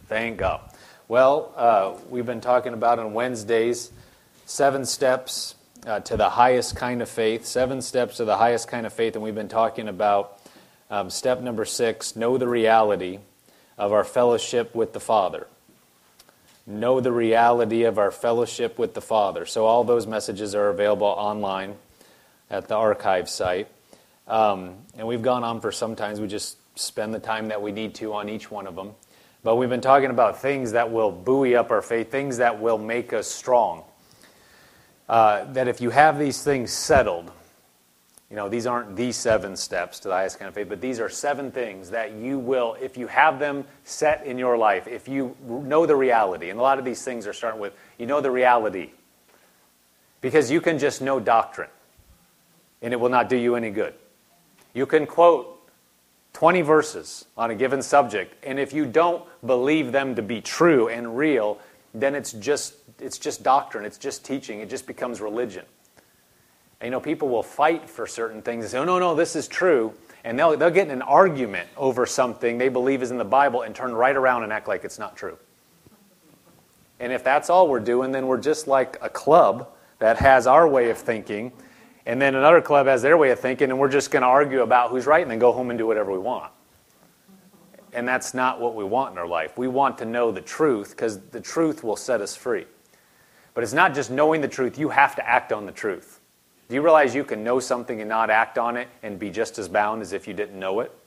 Thank God. Well, we've been talking about on Wednesdays 7 steps to the highest kind of faith. 7 steps to the highest kind of faith, and we've been talking about step number 6, know the reality of our fellowship with the Father. Know the reality of our fellowship with the Father. So all those messages are available online at the archive site. And we've gone on for some time. We just spend the time that we need to on each one of them. But we've been talking about things that will buoy up our faith, things that will make us strong. That if you have these things settled, these aren't the 7 steps to the highest kind of faith, but these are 7 things that you will, if you have them set in your life, if you know the reality, and a lot of these things are starting with, the reality. Because you can just know doctrine, and it will not do you any good. You can quote 20 verses on a given subject, and if you don't believe them to be true and real, then it's just doctrine, it's just teaching, it just becomes religion. And people will fight for certain things and say, oh, no, this is true, and they'll get in an argument over something they believe is in the Bible and turn right around and act like it's not true. And if that's all we're doing, then we're just like a club that has our way of thinking, and then another club has their way of thinking, and we're just going to argue about who's right and then go home and do whatever we want. And that's not what we want in our life. We want to know the truth because the truth will set us free. But it's not just knowing the truth. You have to act on the truth. Do you realize you can know something and not act on it and be just as bound as if you didn't know it?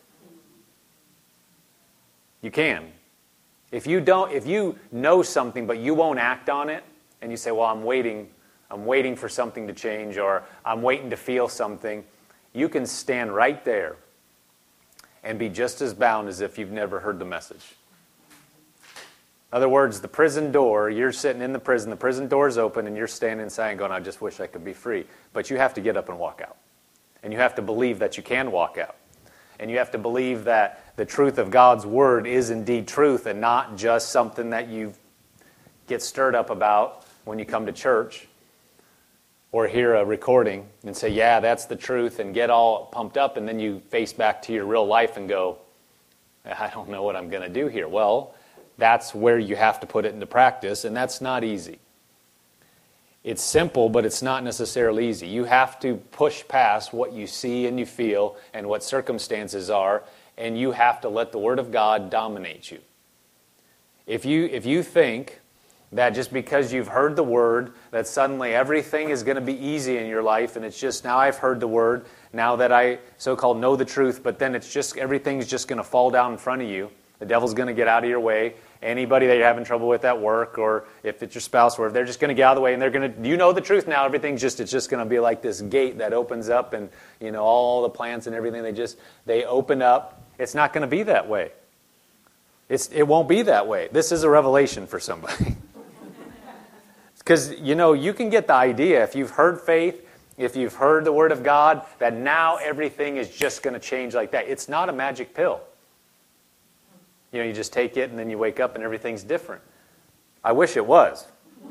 You can. If you know something but you won't act on it, and you say, well, I'm waiting for something to change, or I'm waiting to feel something, you can stand right there and be just as bound as if you've never heard the message. In other words, the prison door, you're sitting in the prison door's open, and you're standing inside going, I just wish I could be free. But you have to get up and walk out. And you have to believe that you can walk out. And you have to believe that the truth of God's Word is indeed truth and not just something that you get stirred up about when you come to church or hear a recording and say, yeah, that's the truth, and get all pumped up, and then you face back to your real life and go, I don't know what I'm going to do here. Well, that's where you have to put it into practice, and that's not easy. It's simple, but it's not necessarily easy. You have to push past what you see and you feel and what circumstances are, and you have to let the Word of God dominate you. If you think that just because you've heard the Word, that suddenly everything is going to be easy in your life, and it's just, now I've heard the Word, now that I so-called know the truth, but then it's just, everything's just going to fall down in front of you. The devil's going to get out of your way. Anybody that you're having trouble with at work, or if it's your spouse, or if they're just going to get out of the way, and they're going to, you know the truth now, it's just going to be like this gate that opens up, and all the plants and everything, they open up. It's not going to be that way. It won't be that way. This is a revelation for somebody. Because, you can get the idea, if you've heard faith, if you've heard the Word of God, that now everything is just going to change like that. It's not a magic pill. You just take it and then you wake up and everything's different. I wish it was.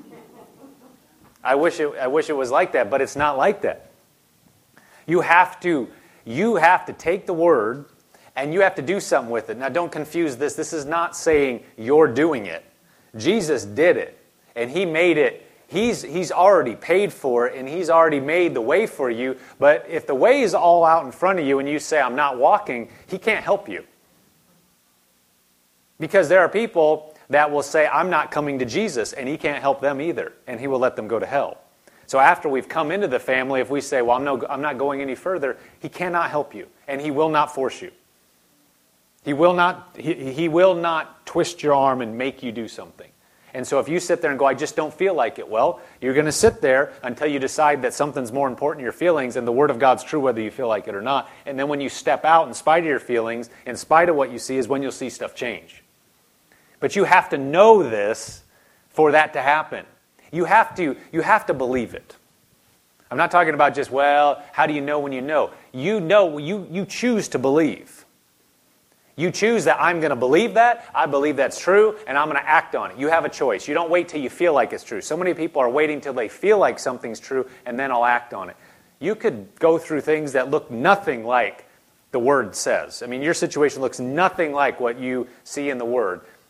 I wish it was like that, but it's not like that. You have to take the Word and you have to do something with it. Now don't confuse this. This is not saying you're doing it. Jesus did it. And He made it. He's already paid for it, and He's already made the way for you. But if the way is all out in front of you and you say, I'm not walking, He can't help you. Because there are people that will say, I'm not coming to Jesus, and He can't help them either, and He will let them go to hell. So after we've come into the family, if we say, well, I'm not going any further, He cannot help you, and He will not force you. He will not twist your arm and make you do something. And so if you sit there and go, I just don't feel like it, well, you're going to sit there until you decide that something's more important than your feelings, and the Word of God's true whether you feel like it or not. And then when you step out in spite of your feelings, in spite of what you see, is when you'll see stuff change. But you have to know this for that to happen. You have to believe it. I'm not talking about just, well, how do you know when you know? You choose to believe. You choose that I'm going to believe that, I believe that's true, and I'm going to act on it. You have a choice. You don't wait till you feel like it's true. So many people are waiting till they feel like something's true, and then I'll act on it. You could go through things that look nothing like the Word says. I mean, your situation looks nothing like what you see in the Word.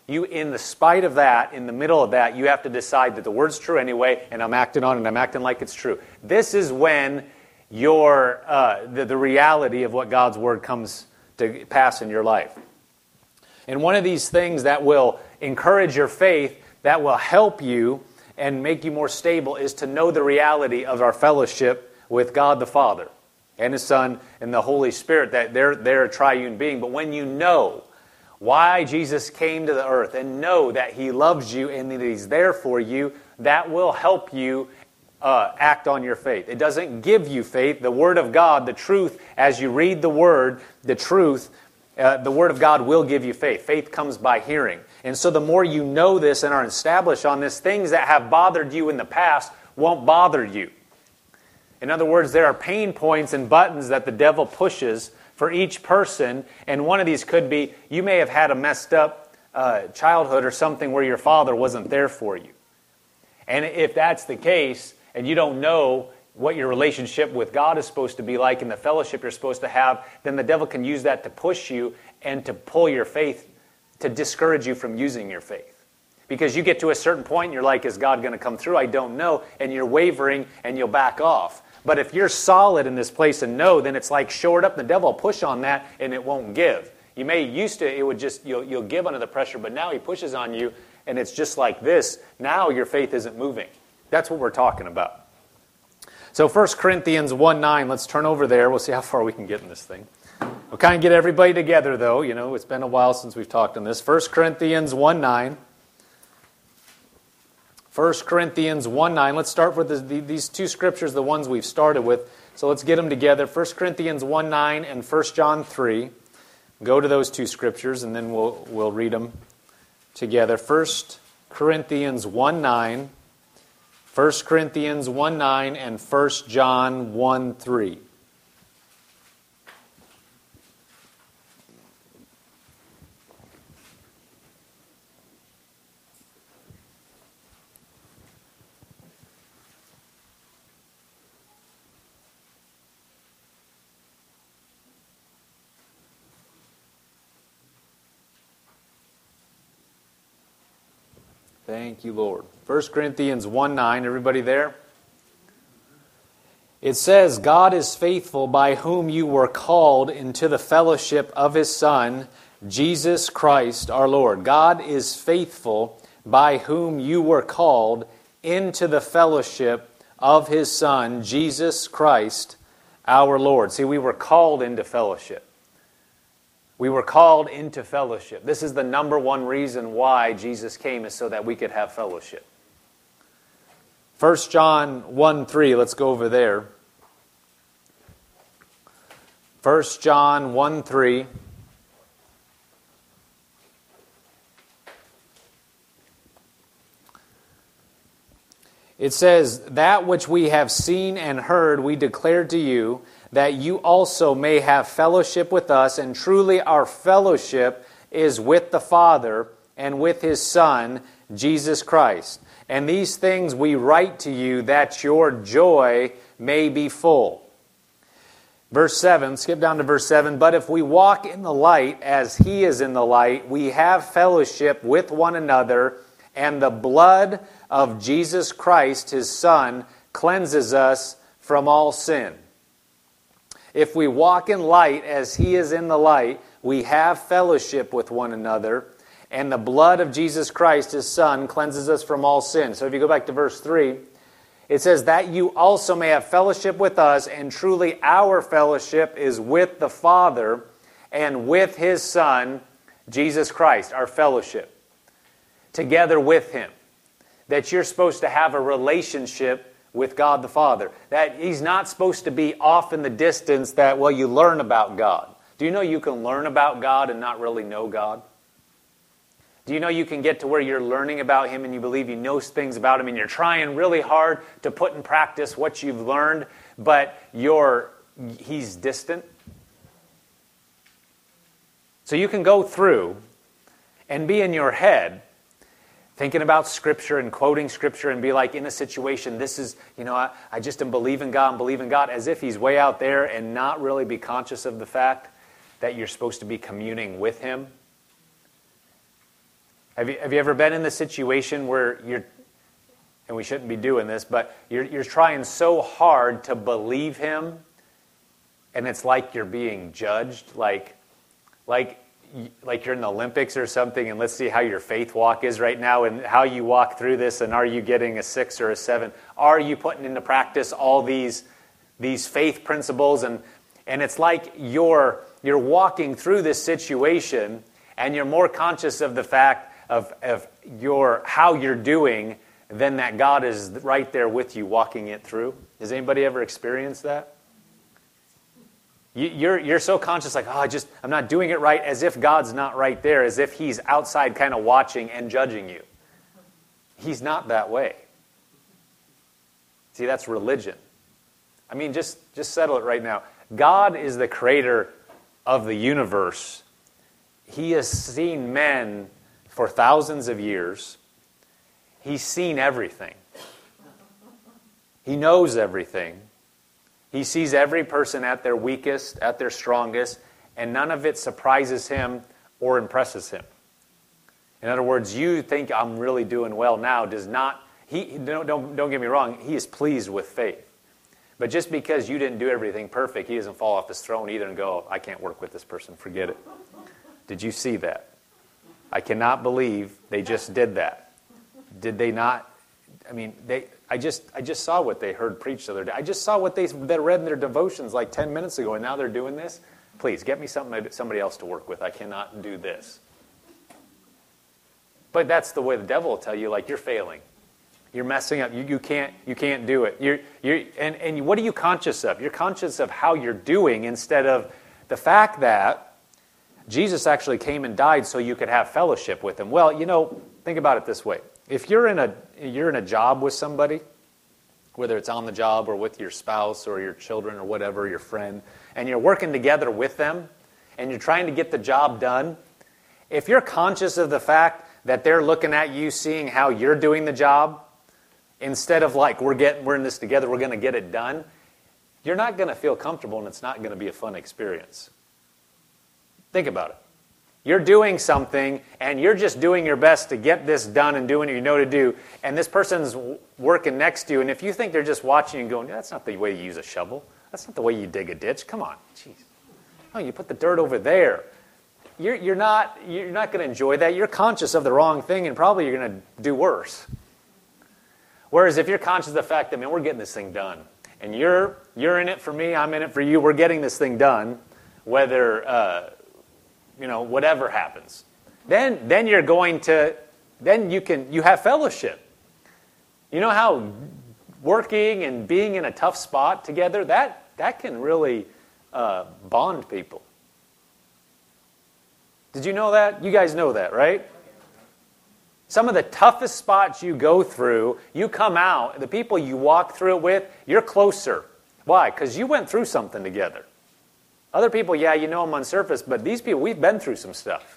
You, in the spite of that, in the middle of that, you have to decide that the word's true anyway, and I'm acting on it, and I'm acting like it's true. This is when the reality of what God's word comes to pass in your life. And one of these things that will encourage your faith, that will help you and make you more stable, is to know the reality of our fellowship with God the Father and His Son and the Holy Spirit, that they're a triune being. But when you know why Jesus came to the earth and know that He loves you and that He's there for you, that will help you act on your faith. It doesn't give you faith. The Word of God, the truth, as you read the Word, the truth, the Word of God will give you faith. Faith comes by hearing. And so the more you know this and are established on this, things that have bothered you in the past won't bother you. In other words, there are pain points and buttons that the devil pushes for each person, and one of these could be you may have had a messed up childhood or something where your father wasn't there for you. And if that's the case, and you don't know what your relationship with God is supposed to be like and the fellowship you're supposed to have, then the devil can use that to push you and to pull your faith, to discourage you from using your faith. Because you get to a certain point and you're like, is God going to come through? I don't know. And you're wavering and you'll back off. But if you're solid in this place and know, then it's like shored up. The devil will push on that and it won't give. You may used to, it would just, you'll give under the pressure, but now he pushes on you and it's just like this. Now your faith isn't moving. That's what we're talking about. So 1 Corinthians 1:9, let's turn over there. We'll see how far we can get in this thing. We'll kind of get everybody together though. You know, it's been a while since we've talked on this. 1 Corinthians 1:9. 1 Corinthians 1:9. Let's start with these two scriptures, the ones we've started with. So let's get them together. 1 Corinthians 1:9 and 1 John 3. Go to those two scriptures and then we'll read them together. 1 Corinthians 1:9, 1 Corinthians 1:9, and 1 John 1:3. Thank you, Lord. 1 Corinthians 1:9, everybody there? It says, God is faithful, by whom you were called into the fellowship of His Son, Jesus Christ our Lord. God is faithful, by whom you were called into the fellowship of His Son, Jesus Christ our Lord. See, we were called into fellowship. We were called into fellowship. This is the number one reason why Jesus came, is so that we could have fellowship. 1 John 1:3, let's go over there. 1 John 1:3. It says, that which we have seen and heard we declare to you, that you also may have fellowship with us, and truly our fellowship is with the Father and with His Son, Jesus Christ. And these things we write to you, that your joy may be full. Verse 7, skip down to verse 7. But if we walk in the light as He is in the light, we have fellowship with one another, and the blood of Jesus Christ, His Son, cleanses us from all sin. If we walk in light as He is in the light, we have fellowship with one another, and the blood of Jesus Christ, His Son, cleanses us from all sin. So if you go back to verse 3, it says, that you also may have fellowship with us, and truly our fellowship is with the Father and with His Son, Jesus Christ, our fellowship, together with Him. That you're supposed to have a relationship with God the Father. That He's not supposed to be off in the distance that, well, you learn about God. Do you know you can learn about God and not really know God? Do you know you can get to where you're learning about Him and you believe you know things about Him and you're trying really hard to put in practice what you've learned, but He's distant? So you can go through and be in your head thinking about Scripture and quoting Scripture and be like, in a situation, this is, I just am believing God, as if He's way out there, and not really be conscious of the fact that you're supposed to be communing with Him. Have you ever been in the situation where you're, and we shouldn't be doing this, but you're trying so hard to believe him, and it's like you're being judged, like you're in the Olympics or something, and let's see how your faith walk is right now and how you walk through this, and are you getting a 6 or a 7? Are you putting into practice all these faith principles? And it's like you're walking through this situation, and you're more conscious of the fact of how you're doing than that God is right there with you walking it through. Has anybody ever experienced that? You're so conscious, like, I'm not doing it right, as if God's not right there, as if he's outside kind of watching and judging you. He's not that way. See, that's religion. I mean, just settle it right now. God is the creator of the universe. He has seen men for thousands of years. He's seen everything. He knows everything. He sees every person at their weakest, at their strongest, and none of it surprises him or impresses him. In other words, you think I'm really doing well now does not, don't get me wrong, he is pleased with faith. But just because you didn't do everything perfect, he doesn't fall off his throne either and go, I can't work with this person, forget it. Did you see that? I cannot believe they just did that. Did they not? I mean, I just saw what they heard preached the other day. I just saw what they read in their devotions like 10 minutes ago, and now they're doing this. Please, get me somebody else to work with. I cannot do this. But that's the way the devil will tell you, like, you're failing. You're messing up. You can't do it. And what are you conscious of? You're conscious of how you're doing instead of the fact that Jesus actually came and died so you could have fellowship with him. Well, think about it this way. If you're in a job with somebody, whether it's on the job or with your spouse or your children or whatever, your friend, and you're working together with them and you're trying to get the job done, if you're conscious of the fact that they're looking at you, seeing how you're doing the job, instead of like, we're in this together, we're going to get it done, you're not going to feel comfortable and it's not going to be a fun experience. Think about it. You're doing something, and you're just doing your best to get this done and doing what you know to do, and this person's working next to you, and if you think they're just watching you and going, that's not the way you use a shovel. That's not the way you dig a ditch. Come on. Jeez. Oh, you put the dirt over there. You're not going to enjoy that. You're conscious of the wrong thing, and probably you're going to do worse. Whereas if you're conscious of the fact that, man, we're getting this thing done, and you're in it for me, I'm in it for you, we're getting this thing done, whether... whatever happens, then you're going to, you have fellowship. You know how working and being in a tough spot together, that can really bond people. Did you know that? You guys know that, right? Some of the toughest spots you go through, you come out, the people you walk through it with, you're closer. Why? Because you went through something together. Other people, yeah, you know them on surface, but these people, we've been through some stuff.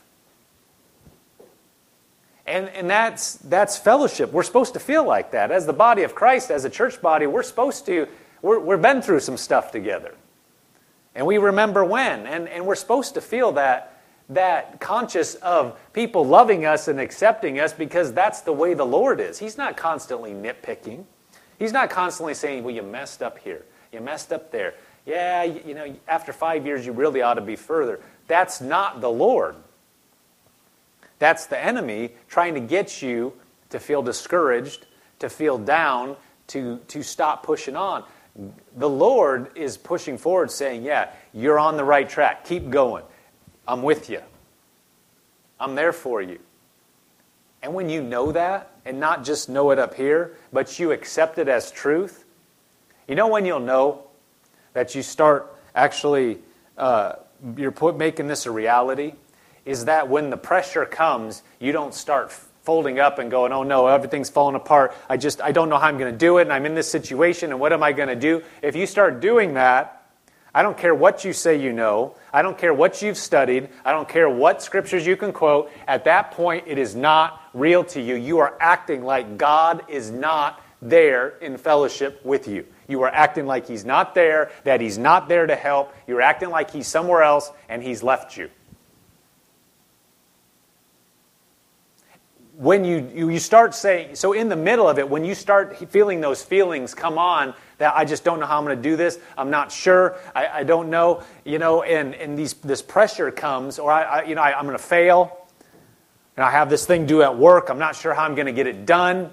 And that's fellowship. We're supposed to feel like that. As the body of Christ, as a church body, we've been through some stuff together. And we remember when. And we're supposed to feel that conscious of people loving us and accepting us because that's the way the Lord is. He's not constantly nitpicking. He's not constantly saying, well, you messed up here. You messed up there. Yeah, after 5 years, you really ought to be further. That's not the Lord. That's the enemy trying to get you to feel discouraged, to feel down, to stop pushing on. The Lord is pushing forward saying, yeah, you're on the right track. Keep going. I'm with you. I'm there for you. And when you know that, and not just know it up here, but you accept it as truth, you know when you'll know that you start actually, making this a reality, is that when the pressure comes, you don't start folding up and going, oh no, everything's falling apart. I don't know how I'm going to do it, and I'm in this situation, and what am I going to do? If you start doing that, I don't care what you say you know. I don't care what you've studied. I don't care what scriptures you can quote. At that point, it is not real to you. You are acting like God is not there in fellowship with you. You are acting like he's not there, that he's not there to help. You're acting like he's somewhere else and he's left you. when you start saying, so in the middle of it, when you start feeling those feelings come on, that I just don't know how I'm going to do this, I'm not sure, I don't know, and this pressure comes, or I'm going to fail, and I have this thing due at work, I'm not sure how I'm going to get it done.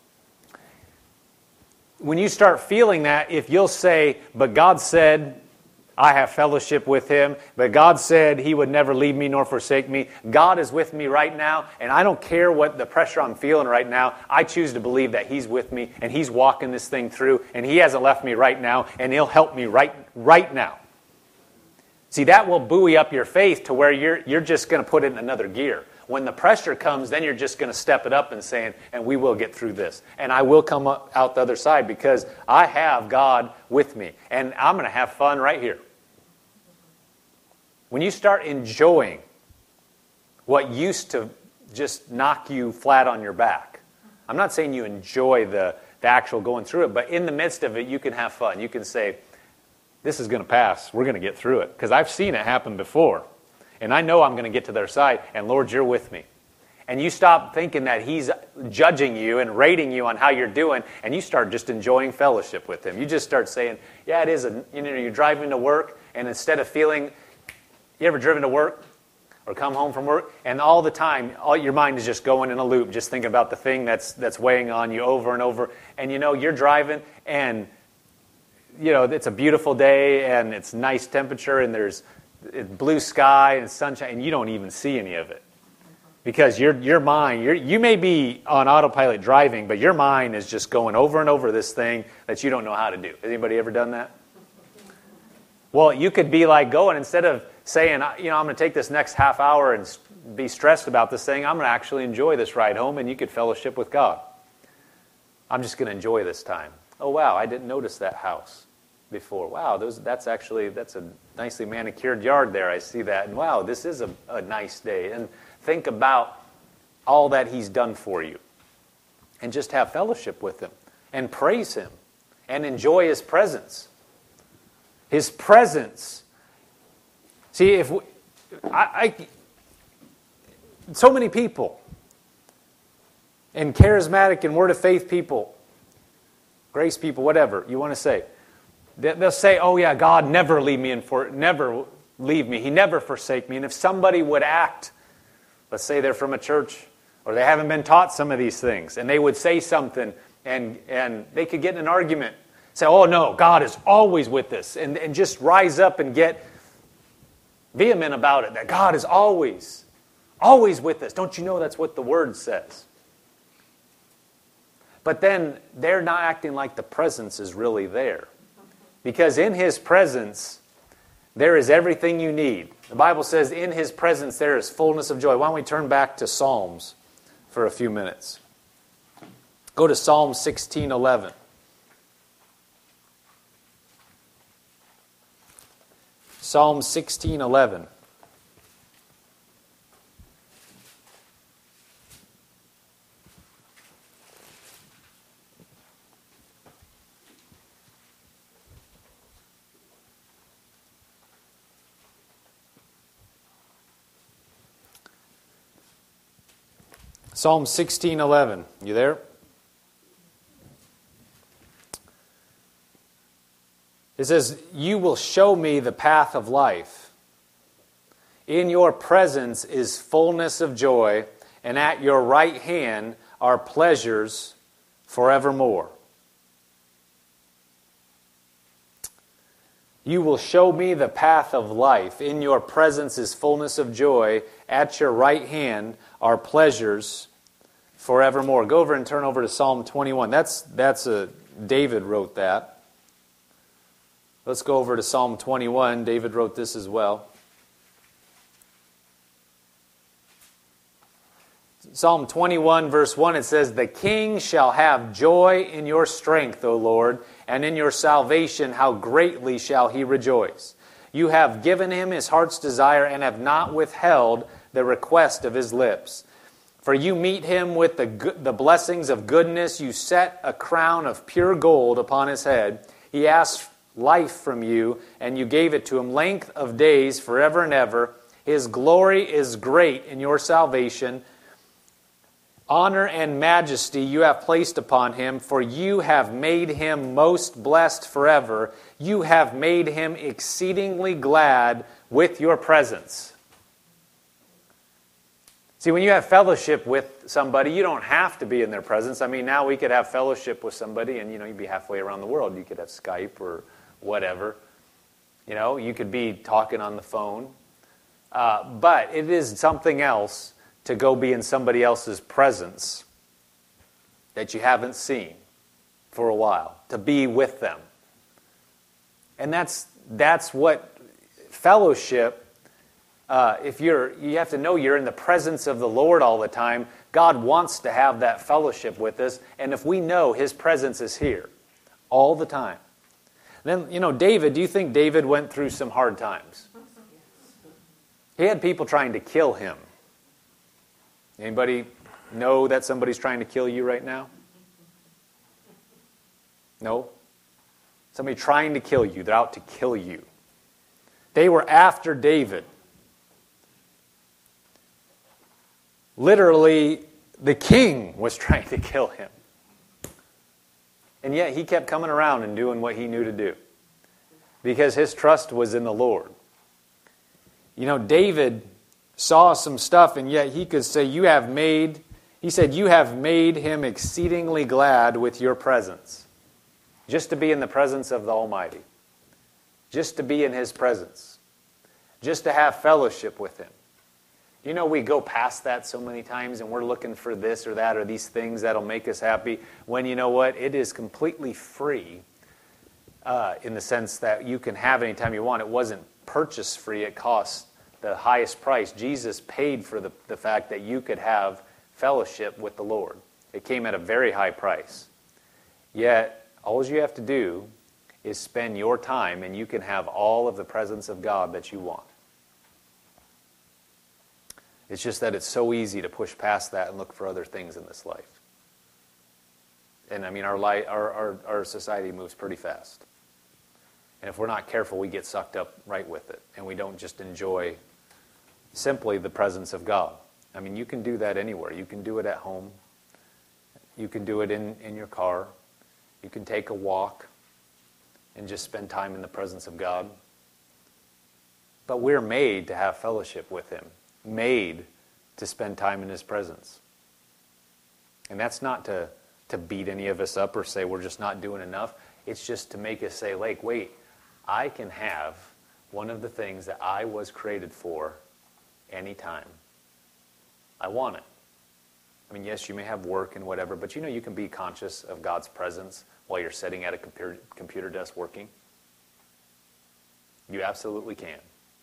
When you start feeling that, if you'll say, but God said, I have fellowship with Him, but God said He would never leave me nor forsake me. God is with me right now, and I don't care what the pressure I'm feeling right now. I choose to believe that He's with me, and He's walking this thing through, and He hasn't left me right now, and He'll help me right now. See, that will buoy up your faith to where you're just going to put it in another gear. When the pressure comes, then you're just going to step it up and saying, and we will get through this. And I will come out the other side because I have God with me. And I'm going to have fun right here. When you start enjoying what used to just knock you flat on your back, I'm not saying you enjoy the actual going through it, but in the midst of it, you can have fun. You can say, this is going to pass. We're going to get through it. Because I've seen it happen before. And I know I'm going to get to their side, and Lord, you're with me. And you stop thinking that He's judging you and rating you on how you're doing, and you start just enjoying fellowship with Him. You just start saying, yeah, it is. You're driving to work, and instead of feeling, you ever driven to work or come home from work, and all the time, all your mind is just going in a loop, just thinking about the thing that's weighing on you over and over. And you're driving, and it's a beautiful day, and it's nice temperature, and there's blue sky and sunshine, and you don't even see any of it. Because your mind, you may be on autopilot driving, but your mind is just going over and over this thing that you don't know how to do. Has anybody ever done that? Well, you could be like going, instead of saying, I'm going to take this next half hour and be stressed about this thing, I'm going to actually enjoy this ride home, and you could fellowship with God. I'm just going to enjoy this time. Oh, wow, I didn't notice that house before. Wow, that's a nicely manicured yard there. I see that. And wow, this is a nice day. And think about all that He's done for you. And just have fellowship with Him. And praise Him. And enjoy His presence. His presence. See, so many people, and charismatic and Word of Faith people, grace people, whatever you want to say, they'll say, oh yeah, God never leave me never leave me. He never forsake me. And if somebody would act, let's say they're from a church, or they haven't been taught some of these things, and they would say something, and they could get in an argument, say, oh no, God is always with us, and just rise up and get vehement about it, that God is always with us. Don't you know that's what the Word says? But then they're not acting like the presence is really there. Because in His presence, there is everything you need. The Bible says in His presence there is fullness of joy. Why don't we turn back to Psalms for a few minutes? Go to Psalm 16:11. Psalm 16:11. Psalm 16:11. You there? It says, you will show me the path of life. In your presence is fullness of joy, and at your right hand are pleasures forevermore. You will show me the path of life. In your presence is fullness of joy. At your right hand are pleasures forevermore. Go over and turn over to Psalm 21. David wrote that. Let's go over to Psalm 21. David wrote this as well. Psalm 21 verse 1, it says, the king shall have joy in your strength, O Lord, and in your salvation how greatly shall he rejoice. You have given him his heart's desire and have not withheld the request of his lips. For you meet him with the blessings of goodness. You set a crown of pure gold upon his head. He asked life from you, and you gave it to him, length of days forever and ever. His glory is great in your salvation. honor and majesty you have placed upon him, for you have made him most blessed forever. You have made him exceedingly glad with your presence. See, when you have fellowship with somebody, you don't have to be in their presence. I mean, now we could have fellowship with somebody and, you'd be halfway around the world. You could have Skype or whatever. You could be talking on the phone. But it is something else to go be in somebody else's presence that you haven't seen for a while, to be with them. And that's what fellowship, you have to know you're in the presence of the Lord all the time. God wants to have that fellowship with us, and if we know his presence is here all the time. Then, David, do you think David went through some hard times? He had people trying to kill him. Anybody know that somebody's trying to kill you right now? No? Somebody trying to kill you. They're out to kill you. They were after David. Literally, the king was trying to kill him. And yet he kept coming around and doing what he knew to do. Because his trust was in the Lord. David saw some stuff, and yet he could say, you have made him exceedingly glad with your presence. Just to be in the presence of the Almighty. Just to be in his presence. Just to have fellowship with him. We go past that so many times, and we're looking for this or that or these things that'll make us happy, when you know what? It is completely free in the sense that you can have anytime you want. It wasn't purchase free. It cost the highest price. Jesus paid for the fact that you could have fellowship with the Lord. It came at a very high price. Yet, all you have to do is spend your time, and you can have all of the presence of God that you want. It's just that it's so easy to push past that and look for other things in this life. And I mean, our society moves pretty fast. And if we're not careful, we get sucked up right with it. And we don't just enjoy simply the presence of God. I mean, you can do that anywhere. You can do it at home. You can do it in your car. You can take a walk and just spend time in the presence of God. But we're made to have fellowship with him. Made to spend time in his presence. And that's not to beat any of us up or say we're just not doing enough. It's just to make us say, like, wait, I can have one of the things that I was created for anytime I want it. I mean, yes, you may have work and whatever, but you can be conscious of God's presence while you're sitting at a computer desk working. You absolutely can.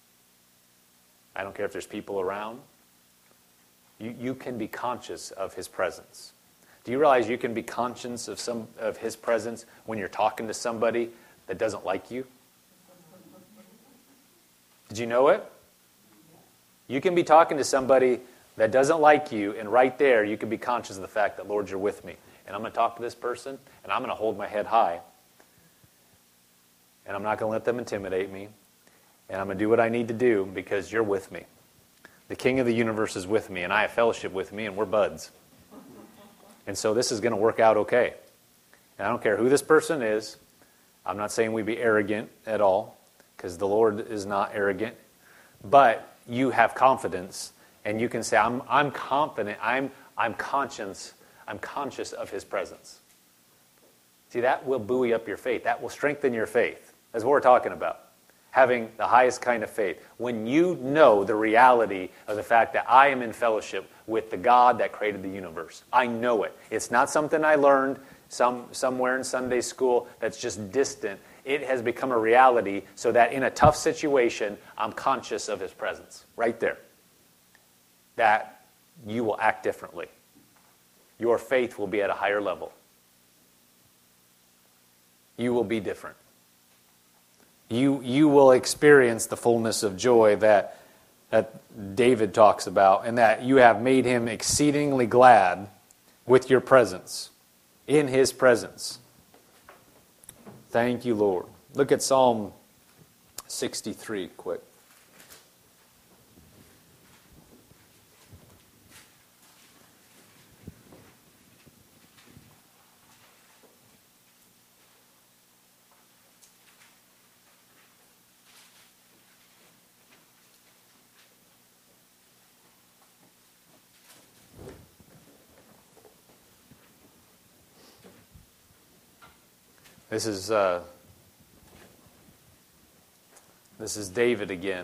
I don't care if there's people around. You can be conscious of his presence. Do you realize you can be conscious of his presence when you're talking to somebody that doesn't like you? Did you know it? You can be talking to somebody that doesn't like you, and right there you can be conscious of the fact that, Lord, you're with me. And I'm going to talk to this person, and I'm going to hold my head high. And I'm not going to let them intimidate me. And I'm going to do what I need to do because you're with me. The King of the universe is with me, and I have fellowship with me, and we're buds. And so this is going to work out okay. And I don't care who this person is. I'm not saying we be arrogant at all, because the Lord is not arrogant. But you have confidence, and you can say, I'm confident, I'm conscious of his presence. See, that will buoy up your faith. That will strengthen your faith. That's what we're talking about. Having the highest kind of faith. When you know the reality of the fact that I am in fellowship with the God that created the universe. I know it. It's not something I learned somewhere in Sunday school that's just distant. It has become a reality so that in a tough situation, I'm conscious of his presence. Right there. That you will act differently. Your faith will be at a higher level. You will be different. You will experience the fullness of joy that David talks about, and that you have made him exceedingly glad with your presence, in his presence. Thank you, Lord. Look at Psalm 63 quick. This is David again.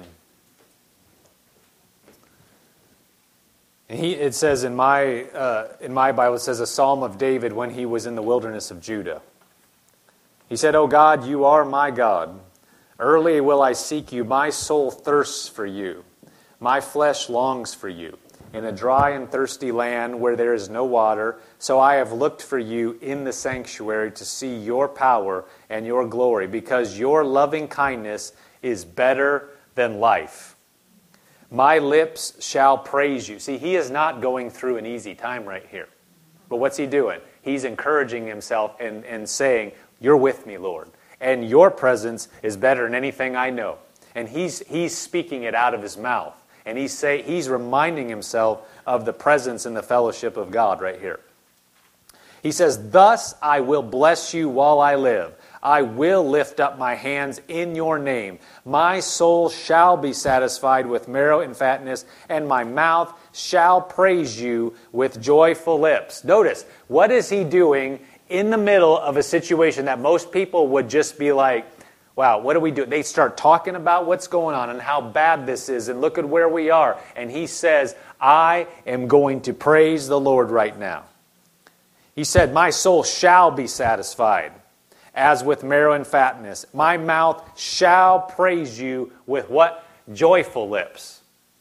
And it says in my Bible, it says a psalm of David when he was in the wilderness of Judah. He said, "O God, you are my God. Early will I seek you. My soul thirsts for you. My flesh longs for you. In a dry and thirsty land where there is no water, so I have looked for you in the sanctuary to see your power and your glory, because your loving kindness is better than life. My lips shall praise you." See, he is not going through an easy time right here. But what's he doing? He's encouraging himself and saying, "You're with me, Lord. And your presence is better than anything I know." And he's speaking it out of his mouth. And he's reminding himself of the presence and the fellowship of God right here. He says, "Thus I will bless you while I live. I will lift up my hands in your name. My soul shall be satisfied with marrow and fatness, and my mouth shall praise you with joyful lips." Notice, what is he doing in the middle of a situation that most people would just be like, "Wow, what do we do?" They start talking about what's going on and how bad this is, and look at where we are. And he says, "I am going to praise the Lord right now." He said, "My soul shall be satisfied, as with marrow and fatness. My mouth shall praise you with" what? Joyful lips.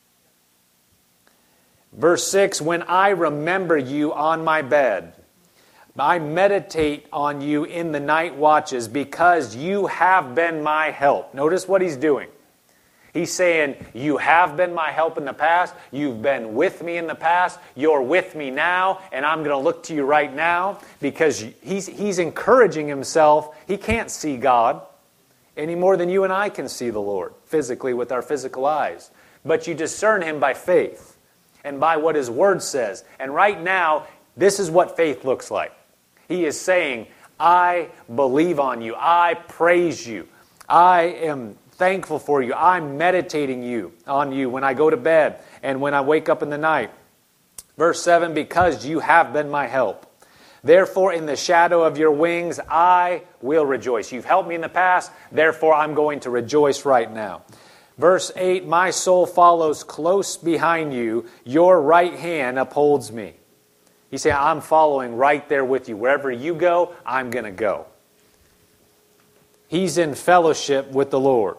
Verse 6, "When I remember you on my bed, I meditate on you in the night watches, because you have been my help." Notice what he's doing. He's saying, you have been my help in the past. You've been with me in the past. You're with me now, and I'm going to look to you right now, because he's encouraging himself. He can't see God any more than you and I can see the Lord physically with our physical eyes. But you discern him by faith and by what his word says. And right now, this is what faith looks like. He is saying, "I believe on you. I praise you. I am thankful for you. I'm meditating on you when I go to bed and when I wake up in the night." Verse 7, "Because you have been my help. Therefore in the shadow of your wings I will rejoice." You've helped me in the past, therefore I'm going to rejoice right now. Verse 8, "My soul follows close behind you. Your right hand upholds me." He's saying, I'm following right there with you. Wherever you go, I'm going to go. He's in fellowship with the Lord.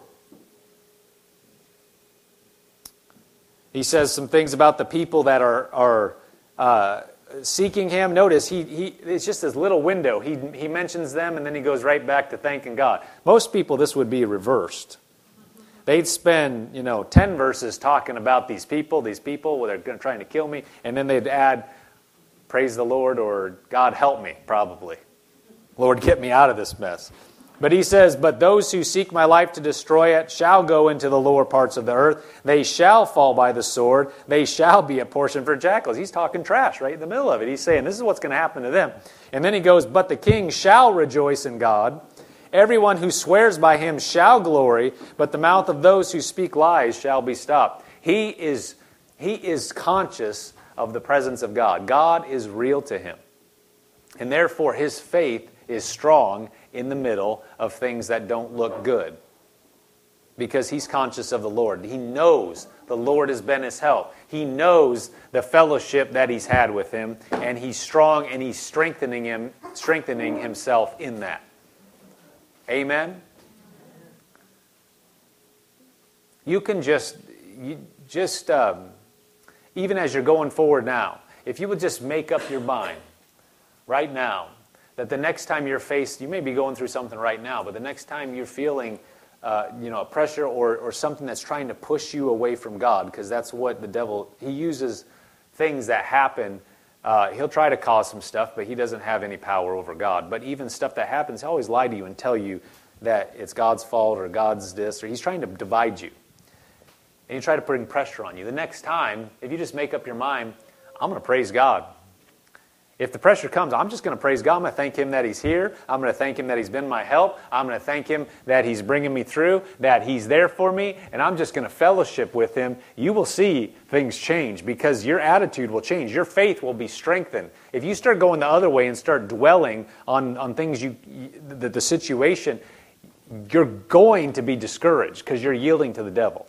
He says some things about the people that are seeking him. Notice, it's just this little window. He mentions them, and then he goes right back to thanking God. Most people, this would be reversed. They'd spend, 10 verses talking about these people, well, they're trying to kill me, and then they'd add, "Praise the Lord," or "God help me," probably. "Lord, get me out of this mess." But he says, "But those who seek my life to destroy it shall go into the lower parts of the earth. They shall fall by the sword. They shall be a portion for jackals." He's talking trash right in the middle of it. He's saying this is what's going to happen to them. And then he goes, "But the king shall rejoice in God. Everyone who swears by him shall glory, but the mouth of those who speak lies shall be stopped." He is conscious of the presence of God. God is real to him. And therefore his faith is strong in the middle of things that don't look good. Because he's conscious of the Lord. He knows the Lord has been his help. He knows the fellowship that he's had with him. And he's strong, and he's strengthening himself in that. Amen? You can even as you're going forward now, if you would just make up your mind right now that the next time you're faced, you may be going through something right now, but the next time you're feeling a pressure or something that's trying to push you away from God, because that's what the devil, he uses things that happen. He'll try to cause some stuff, but he doesn't have any power over God. But even stuff that happens, he'll always lie to you and tell you that it's God's fault or God's this, or he's trying to divide you. And you try to bring pressure on you. The next time, if you just make up your mind, I'm going to praise God. If the pressure comes, I'm just going to praise God. I'm going to thank Him that He's here. I'm going to thank Him that He's been my help. I'm going to thank Him that He's bringing me through, that He's there for me, and I'm just going to fellowship with Him. You will see things change because your attitude will change. Your faith will be strengthened. If you start going the other way and start dwelling on things, the situation, you're going to be discouraged because you're yielding to the devil.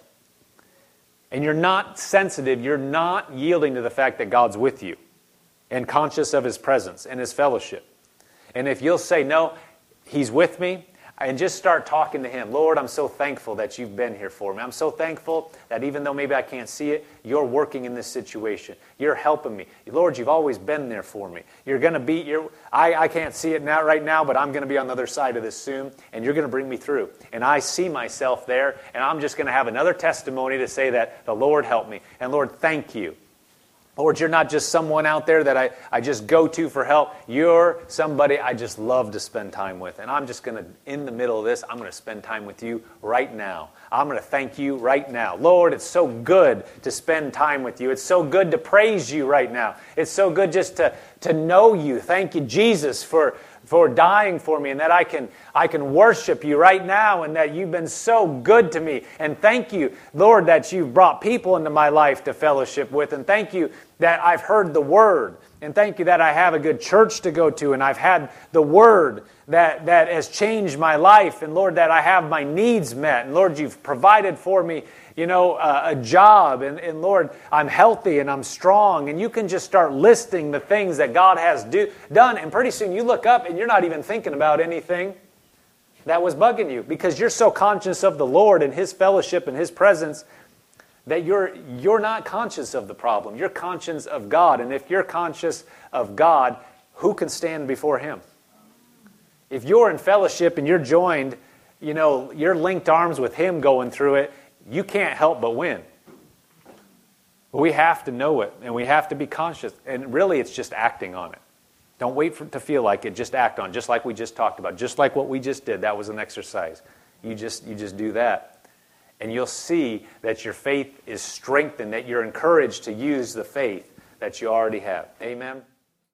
And you're not sensitive. You're not yielding to the fact that God's with you and conscious of His presence and His fellowship. And if you'll say, no, He's with me, and just start talking to Him. Lord, I'm so thankful that You've been here for me. I'm so thankful that even though maybe I can't see it, You're working in this situation. You're helping me. Lord, You've always been there for me. You're going to be, I can't see it now right now, but I'm going to be on the other side of this soon, and You're going to bring me through. And I see myself there, and I'm just going to have another testimony to say that the Lord helped me. And Lord, thank You. Lord, You're not just someone out there that I just go to for help. You're somebody I just love to spend time with. And I'm just going to, in the middle of this, I'm going to spend time with You right now. I'm going to thank You right now. Lord, it's so good to spend time with You. It's so good to praise You right now. It's so good just to know You. Thank You, Jesus, for dying for me, and that I can worship You right now, and that You've been so good to me. And thank You, Lord, that You've brought people into my life to fellowship with. And thank You that I've heard the Word. And thank You that I have a good church to go to, and I've had the Word that has changed my life. And Lord, that I have my needs met. And Lord, You've provided for me, a job. And Lord, I'm healthy and I'm strong. And you can just start listing the things that God has done. And pretty soon you look up and you're not even thinking about anything that was bugging you, because you're so conscious of the Lord and His fellowship and His presence that you're not conscious of the problem. You're conscious of God. And if you're conscious of God, who can stand before Him? If you're in fellowship and you're joined, you're linked arms with Him going through it, you can't help but win. But we have to know it, and we have to be conscious. And really, it's just acting on it. Don't wait to feel like it. Just act on it, just like we just talked about. Just like what we just did. That was an exercise. You just do that. And you'll see that your faith is strengthened, that you're encouraged to use the faith that you already have. Amen?